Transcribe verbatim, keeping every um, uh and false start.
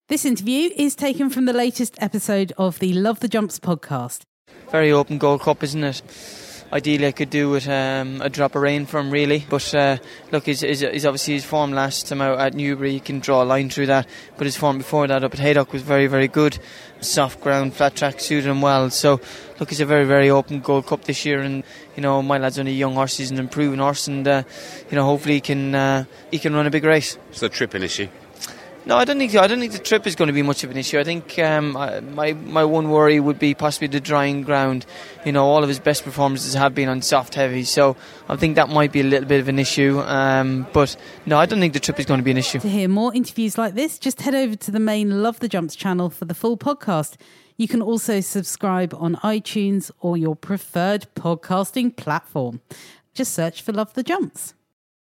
This interview is taken from the latest episode of the Love the Jumps podcast. Very open Gold Cup, isn't it? Ideally I could do with um, a drop of rain from really, but uh, look, he's, he's, he's obviously his form last time out at Newbury, you can draw a line through that, but his form before that up at Haydock was very, very good. Soft ground, flat track suited him well, so look, it's a very, very open Gold Cup this year, and you know, my lad's only a young horse, he's an improving horse, and uh, you know, hopefully he can uh, he can run a big race. Is the trip an issue? No, I don't think I don't think the trip is going to be much of an issue. I think um, I, my my one worry would be possibly the drying ground. You know, all of his best performances have been on soft heavy, so I think that might be a little bit of an issue. Um, but no, I don't think the trip is going to be an issue. To hear more interviews like this, just head over to the main Love the Jumps channel for the full podcast. You can also subscribe on iTunes or your preferred podcasting platform. Just search for Love the Jumps.